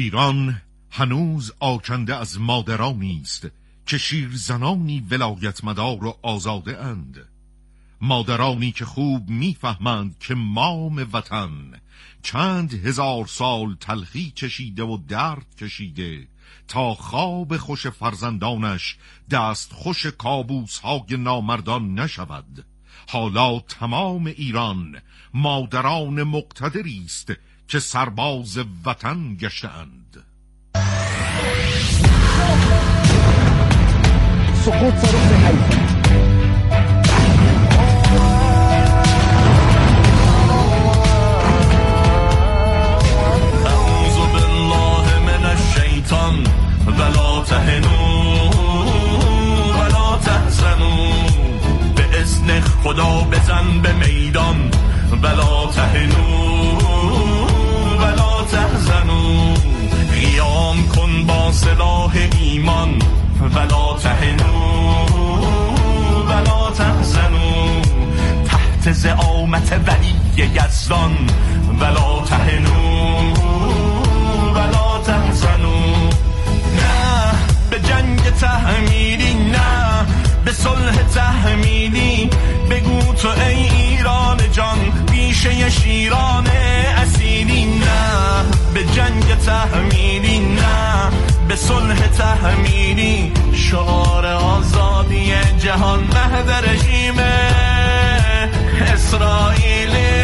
ایران هنوز آکنده از مادرانی است که شیرزنانی ولایتمدار و آزاده اند، مادرانی که خوب میفهمند که مام وطن چند هزار سال تلخی چشیده و درد کشیده تا خواب خوش فرزندانش دست خوش کابوس‌های نامردان نشود. حالا تمام ایران مادران مقتدری است که سرباز وطن گشته‌اند. سقوط صاروخ حیفا. اعوذ بالله من الشیطان ولا تهنوا ولا تحزنوا، به اذن خدا بزن به میدان ولا تهنوا ولا تحزنوا، قیام کن با سلاح ایمان ولا تهنوا ولا تحزنوا، تحت زعامت ولی یزدان ولا تهنوا ولا تحزنوا. نه به جنگ تحمیلی، نه به صلح تحمیلی، بگو تو ای ایران جان بیشه شیران اصیلی. نه به جنگ تحمیلی، نه به صلح تحمیلی، شعار آزادی جهان مهد رژیم اسرائیلی.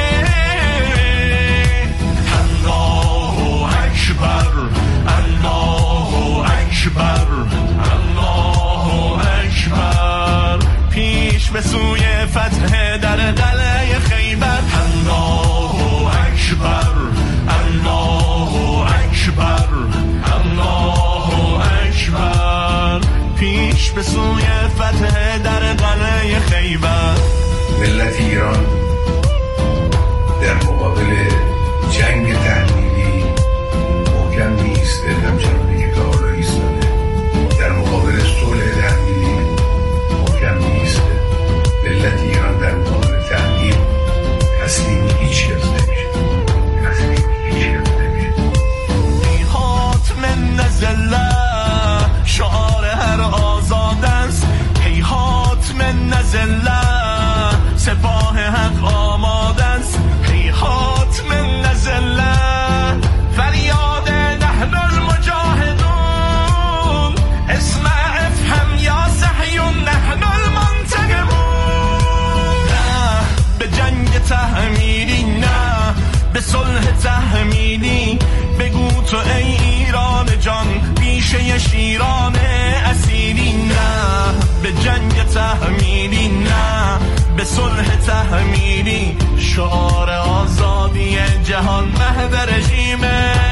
الله اکبر الله اکبر الله اکبر، پیش به سوی فتح در قلعه خیبر. الله اکبر الله اکبر الله اکبر، پیش به سوی فتح در قلعه خیبر. ملت ایران در مقابل جنگ تحمیلی محکم می‌ایسته، همچنانی که تا حالا ایستاده. در مقابل صلح تحمیلی محکم می‌ایسته. ملت ایران در مقابل تحمیل تسلیم هیچ کس نمیشه، تسلیم هیچ کس نمیشه. ای حاتم نزله شعار هر آزاد است، ای حاتم نزله سپاه حق آماده است، ای حاتم نزله فریاد نحن المجاهدون، اسمع افهم یا صهیون نحن المنتقمون. نه به جنگ تحمیلی، نه به صلح تحمیلی، بگو تو ای ایران جان بیشه شیران اصیلی. نه به جنگ تحمیلی، نه به صلح تحمیلی، شعار آزادی جهان مهد رژیم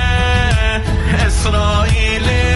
اسرائیلی.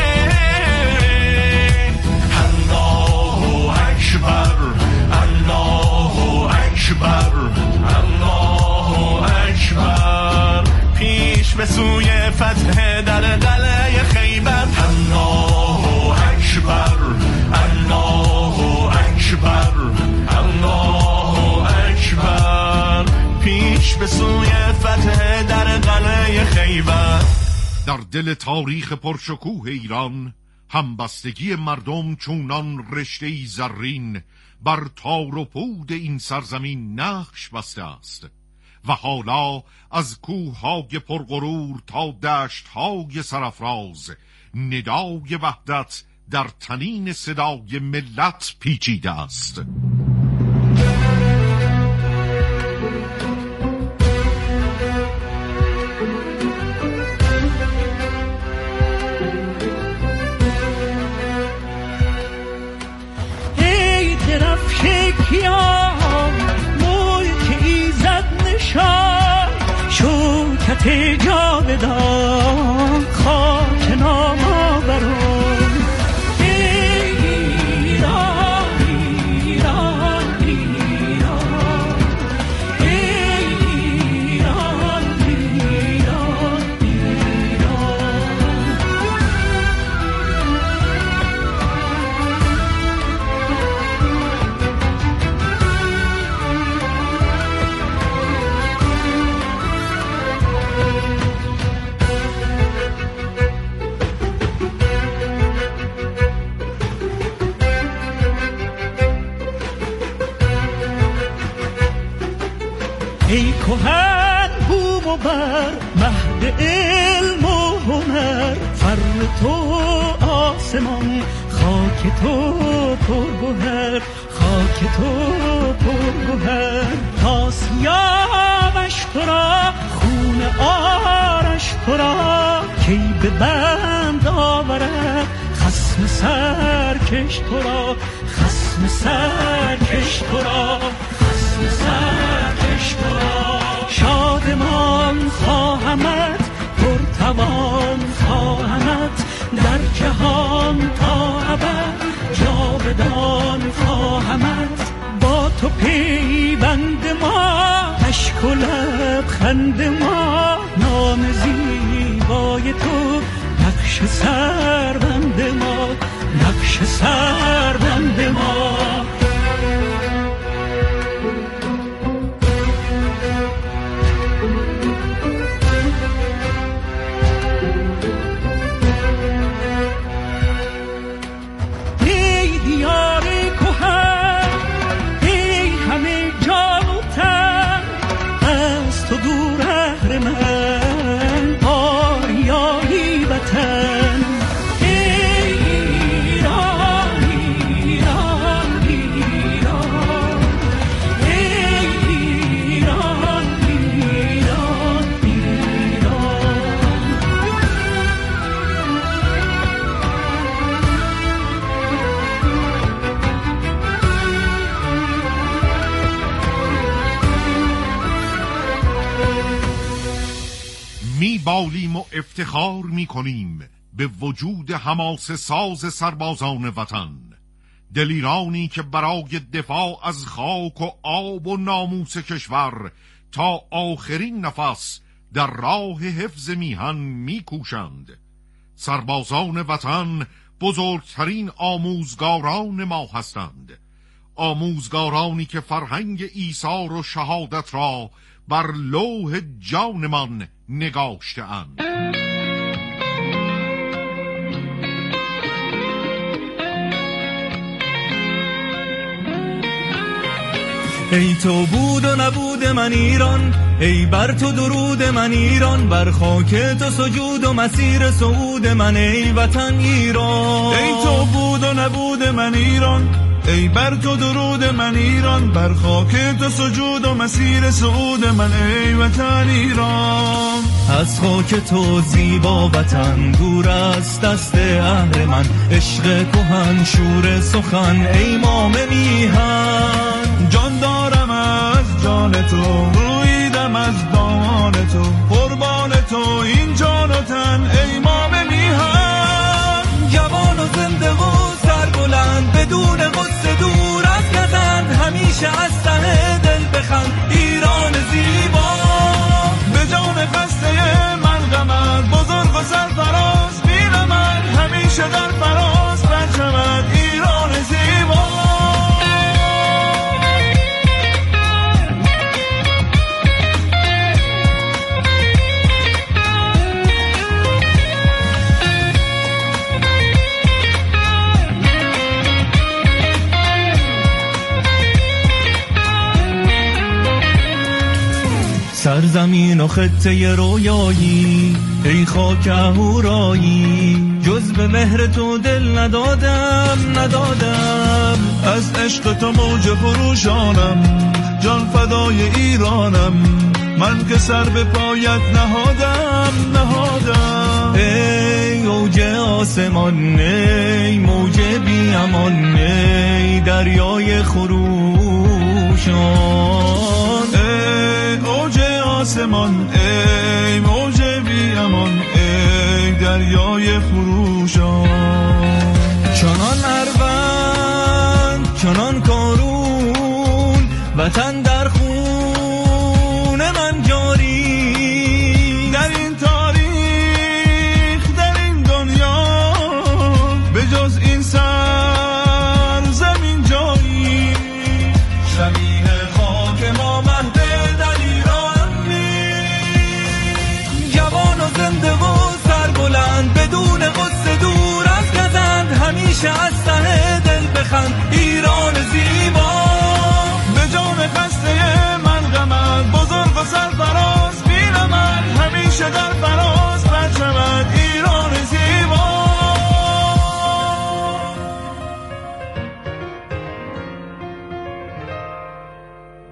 الله اکبر الله اکبر الله اکبر، پیش به سوی فتح در قلعه خیبر. الله اکبر الله اکبر الله اکبر، پیش به سوی فتح در قلعه خیبر. در دل تاریخ پرشکوه ایران همبستگی مردم چونان رشته‌ای زرین بر تار و پود این سرزمین نقش بسته است و حالا از کوه‌های پرغرور تا دشت‌های سرافراز ندای وحدت در تنین صدای ملت پیچیده است. ای درفشکیان ملک ایزد نشان، شوکت جاودان خاک نامآوران. کهن بوم و بر، مهد علم و هنر، فر تو آسمان، خاک تو پرگوهر، خاک تو پرگوهر. تا سیاوش تو را، خون آرش تو را، کی به بند آورد خصم سرکش تو را، خصم سرکش تو را، خصم سرکش تو را. شادمان خواهمت، پرتوان خواهمت، در جهان تا ابد جاودان خواهمت. با تو پیوند ما، اشک و لبخند ما، نام زیبای تو، نقش سربند ما، نقش سربند ما. بالیم و افتخار می کنیم به وجود حماسه ساز سربازان وطن، دلیرانی که برای دفاع از خاک و آب و ناموس کشور تا آخرین نفس در راه حفظ میهن می کوشند. سربازان وطن بزرگترین آموزگاران ما هستند، آموزگارانی که فرهنگ ایثار و شهادت را بر لوح جانمان نگاشته‌اند. ای تو بود و نبود من ایران، ای بر تو درود من ایران، بر خاک تو سجود و مسیر صعود من ای وطن ایران. ای تو بود و نبود من ایران، ای بر تو درود من ایران، بر خاک تو سجود و مسیر صعود من ای وطن ایران. از خاک تو زیبا وطن دور است دست اهرمن، عشق کهن شور سخن ای مام میهن. جان دارم از جان تو، رویدم از دامان تو، قربان تو این جان و تن ای مام میهن. جوان و زنده و سربلند، بدون غصه دور از گزند، همیشه از ته دل بخند ایران زیبا. به جان خسته من غمت، بزرگ و سرفراز بینمت، همیشه در فراز پرچمت ایران زیبا. سرزمین و خطه رویایی ای خاک اهورایی، جز به مهر تو دل ندادم. از عشق تو موج خروشانم، جان فدای ایرانم، من که سر به پایت نهادم. ای اوج آسمان، ای موج بی امان، ای دریای خروشان. اوج آسمان، ای موج بی امان، ای دریای خروشان. چنان اروند چنان کارون، وطن در خون من جاری. در این تاریخ در این دنیا به جز این سرزمین جایی. شبیه خاک ما مهد در ایران جوان و زنده و سربلند، بدون غصه دور از گزند، همیشه از ته دل بخند ایران زیبا.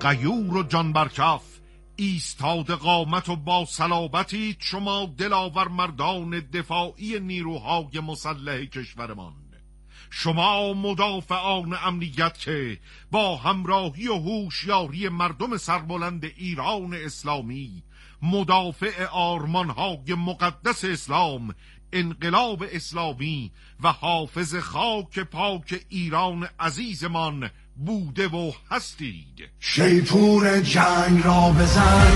غیور و جان برکف، ایستاده قامت و با صلابتی شما دلاور مردان دفاعی نیروهای مسلح کشورمان، شما مدافعان امنیت که با همراهی و هوشیاری مردم سربلند ایران اسلامی مدافع آرمانهای مقدس اسلام، انقلاب اسلامی و حافظ خاک پاک ایران عزیزمان بوده و هستید. شیپور جنگ را بزن،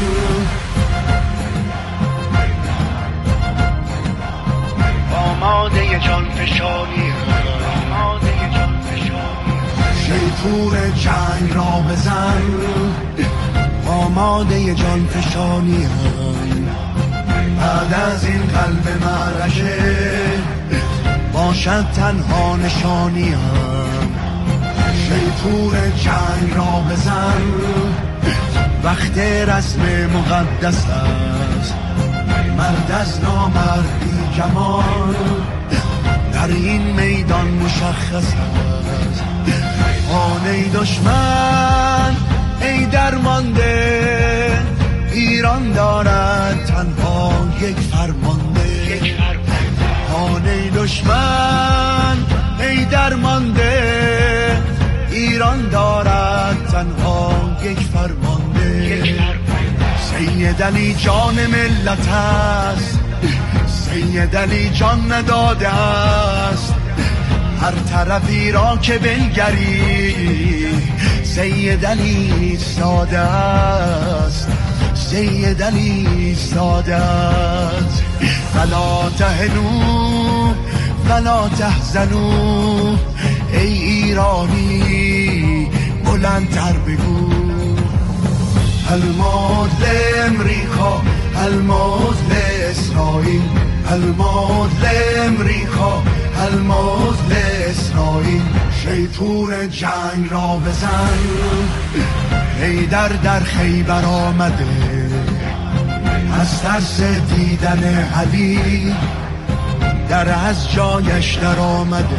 آماده جان فشانی، آماده جان فشانی. شیپور جنگ را بزن، آماده جان فشانی. بعد از این قلب معرکه باشد تنها نشانی هم. شیپور جنگ را بزن، وقت رسم مقدس است، مرد از نامردی جمال در این میدان مشخص است. آن ای دشمن ای درمانده، ایران دارد تنها یک فرمانده. آن ای دشمن ای درمانده، ایران دارد تنها یک فرمانده. سید علی جان ملت است، سید علی جان نداده است. هر طرفی را که بنگری سید علی ساده است، سید علی ساده است. فلا تهنوا ولا تحزنوا، ای ایرانی بلندتر بگو. الموت لامریکا، الموت لاسرائیل، الموت لامریکا، الموت لاسرائیل. شیپور جنگ را بزن، حیدر در خیبر آمده، از ترس دیدن علی در از جایش در آمده.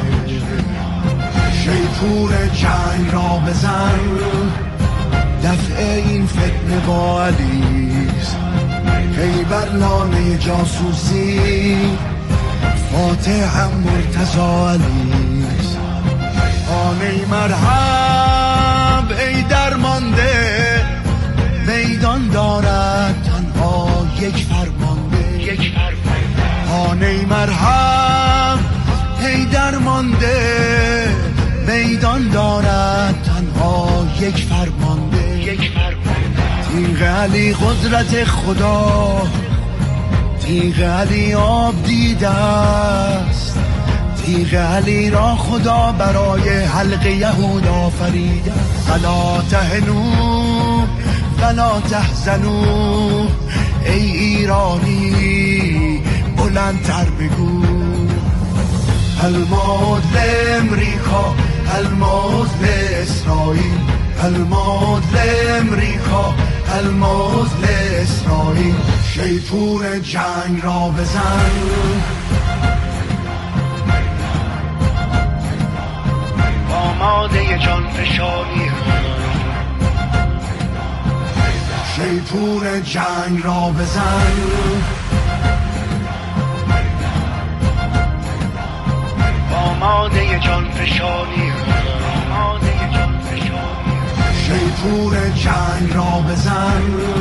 شیپور جنگ را بزن، دفع این فتنه با علیست. خیبر لانه جاسوسی، فاتح هم مرتضی علیست. آن ای مرحب ای درمانده، میدان دارد تنها یک فرمانده. آن ای مرحب ای درمانده، میدان دارد تنها یک فرمانده. تیغ علی قدرت خدا، تیغ علی آب دیده است. تیغ علی را خدا برای حلق یهود آفریده. فلا تهنوا ولا تحزنوا، ای ایرانی بلندتر بگو. الموت لامریکا، الموت لاسرائیل، الموت لامریکا، الموت لاسرائیل. شیپور جنگ را بزن، آماده جان فشانی. شیپور جنگ را بزن، آماده جان فشانی. آماده جان فشانی. شیپور جنگ را بزن،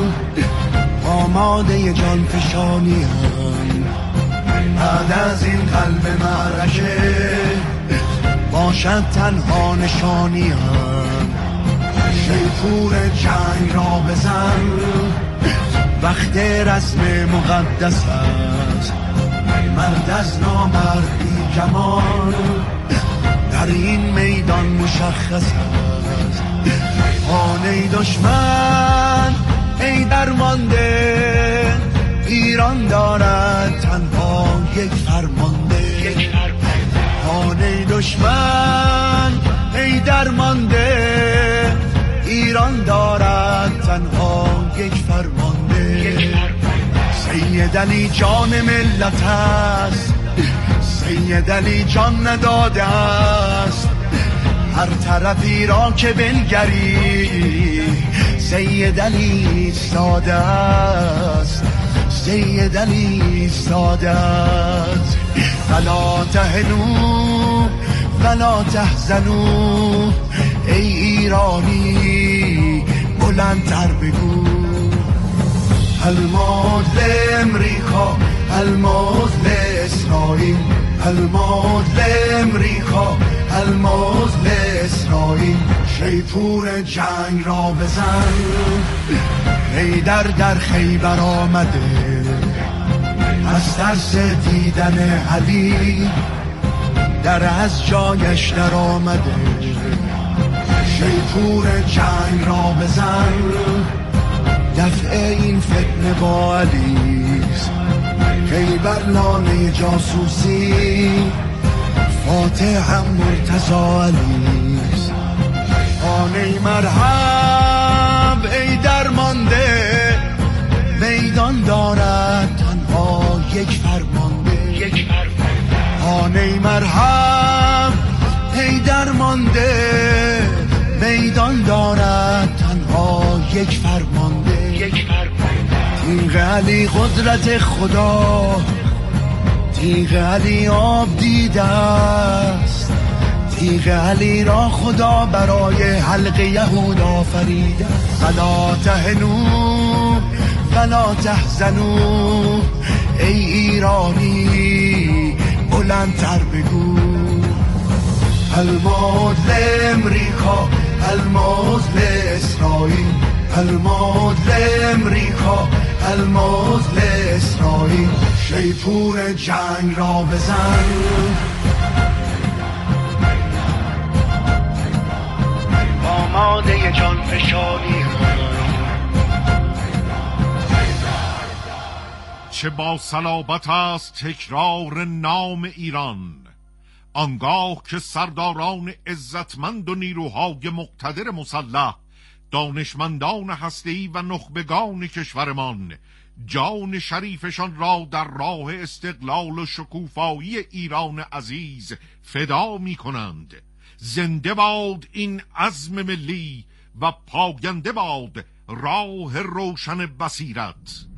آماده جان فشانی. بعد از این قلب معرکه باشد تنها نشانی هم. شیپور جنگ را بزن، وقت رسم مقدس است، مرد از نامردی جمال در این میدان مشخص است. آن ای دشمن ای درمانده، ایران دارد تنها یک فرمانده. آن ای دشمن ای درمانده، ایران دارد تنها یک فرمانده. سید علی جان ملت است، سید علی جان نداده است. هر طرفی را که بنگری سید علی ساده است، سید علی ساده است. ولا تهنوا ولا تحزنوا، ای ایرانی بلندتر بگو. الموت لامریکا، الموت لاسرائیل، الموت لامریکا، الموت لاسرائیل. شیپور جنگ را بزن، حیدر در خیبر آمده، از ترس دیدن علی در از جایش در آمده. شیپور جنگ را بزن، دفع این فتنه با علیست. خیبر لانه جاسوسی، فاتح هم مرتضی علیست. آنی مرحب ای درمانده، میدان دارد تنها یک فرمانده. آنی مرحب ای درمانده، میدان دارد تنها یک فرمانده. تیغ علی قدرت خدا، تیغ علی آب دیده است. تیغ علی را خدا برای حلق یهود آفریده. ولا تهنوا ولا تحزنوا، ای ایرانی بلندتر بگو. الموت لامریکا، الموت لاسرائیل، الموت لامریکا، الموت لاسرائیل. شیپور جنگ را بزن، آماده جان فشانی. چه با صلابت است تکرار نام ایران، آنگاه که سرداران عزتمند و نیروهای مقتدر مسلح، دانشمندان هسته‌ای و نخبگان کشورمان جان شریفشان را در راه استقلال و شکوفایی ایران عزیز فدا می کنند. زنده باد این عزم ملی و پاینده باد راه روشن بصیرت.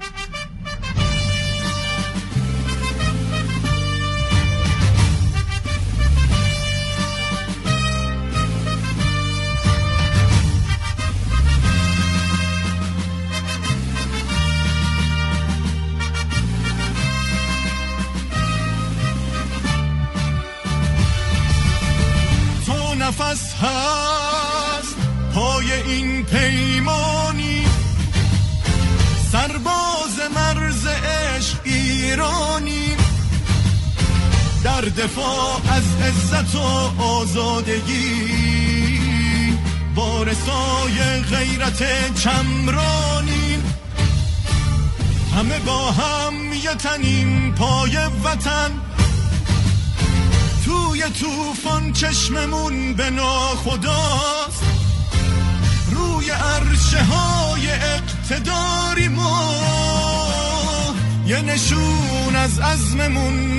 نفس هست پای این پیمانی، سرباز مرز عشق ایرانی، در دفاع از عزت و آزادگی، وارثای غیرت چمرانی. همه با هم یه تنیم پای وطن، توی توفان چشممون به ناخداست، روی عرشه های اقتداری ما یه نشون از عزممون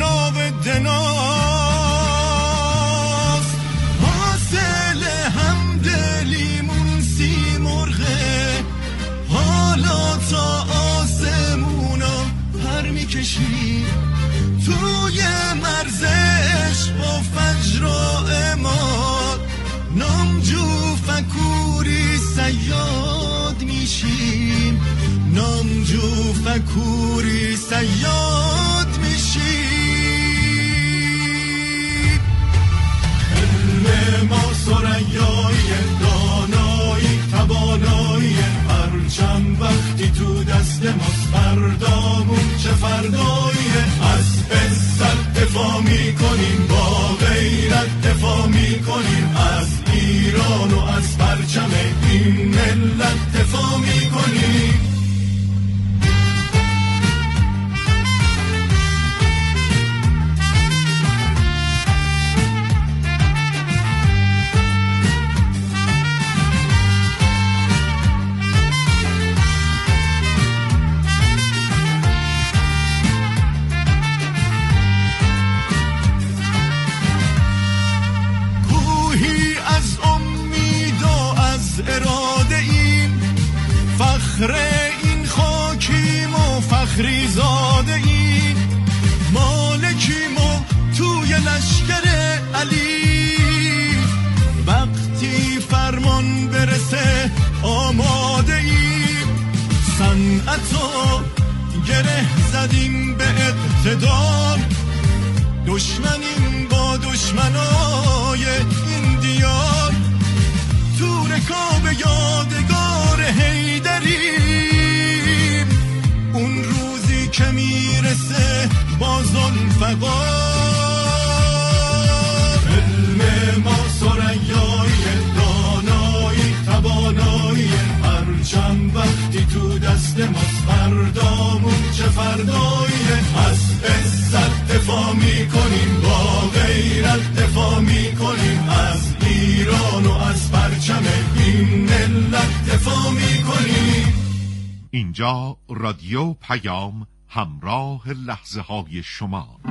ناودناست. حاصل همدلیمون سیمرغه، حالا تا آسمونا پر میکشیم، توی مرز عشق و فجر و اماد نامجو فکوری صیاد میشیم، نامجو فکوری صیاد میشیم. علم ما ثریای دانایی توانایی، پرچم وقتی تو دست ماست فردامون چه فرداییه. از عزت دفاع میکنیم، با غیرت دفاع میکنیم، از ایران و از پرچم این ملت دفاع میکنیم. فرمان برسه آماده ایم. صنعتو گره زدیم به اقتدار، دشمنیم با دشمنای این دیار. تو رکاب یادگار حیدریم، اون روزی که میرسه با ذوالفقار. علم ما ثریای دانایی توانایی، پرچم وقتی تو دست ماست فردامون چه فردایی. از عزت دفاع میکنیم، با غیرت دفاع میکنیم، از ایران و از پرچم این ملت دفاع میکنیم. اینجا رادیو پیام، همراه لحظه های شما.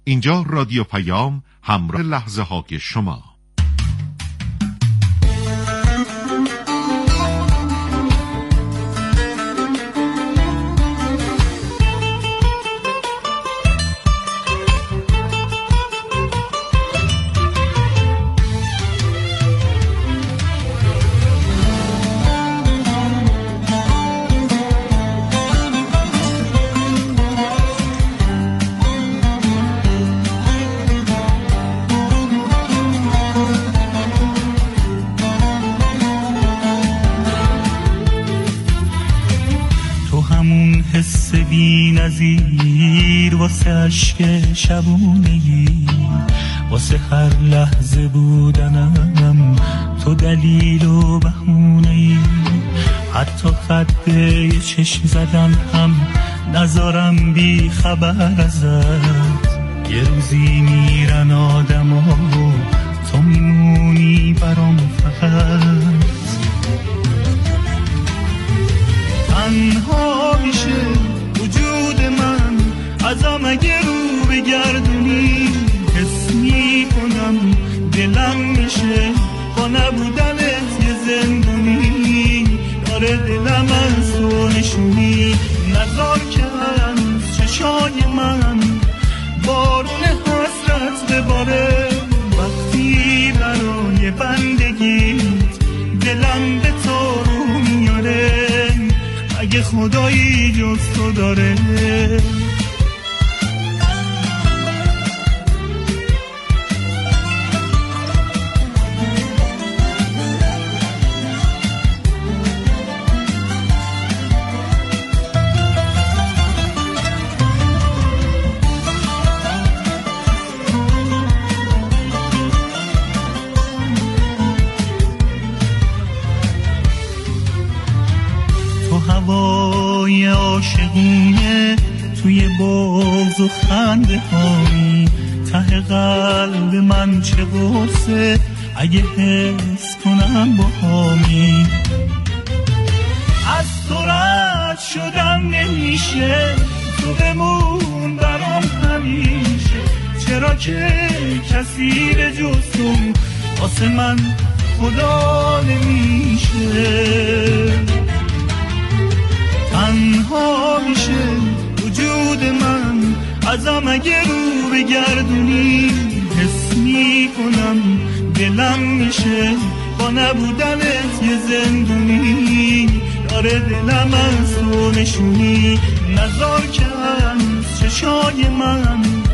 اینجا رادیو پیام، همراه لحظه های شما. حس بی نظیر واسه عشق شبونگی، واسه هر لحظه بودنم تو دلیل و بهونه‌ای، حتی خط یه چشم زدن هم نذارم بی خبر ازت. یه روزی میرن آدم ها تو میمونی برام فقط، تنها میشه وجود من ازم اگه رو بگردونی، حس میکنم دلم میشه با نبودنت یه زندونی، داره دلم از تو نشونی، نذار که از چشای من بارون حسرت بباره، وقتی برای بندگیت دلم به تو رو میاره، اگه خدایی جز تو داره. هوای عاشقونه توی باز و خنده هایی، ته قلب من چه قرصه اگه حس کنم با هامی، از تو رد شدم نمیشه تو بمون برام همیشه، چرا که کسی به جز تو واسه من خدا نمیشه، تنها میشه وجود من ازم اگه رو بگردونی، حس میکنم دلم میشه با نبودنت یه زندونی، داره دلم از تو نشونی، نذار که از چشای من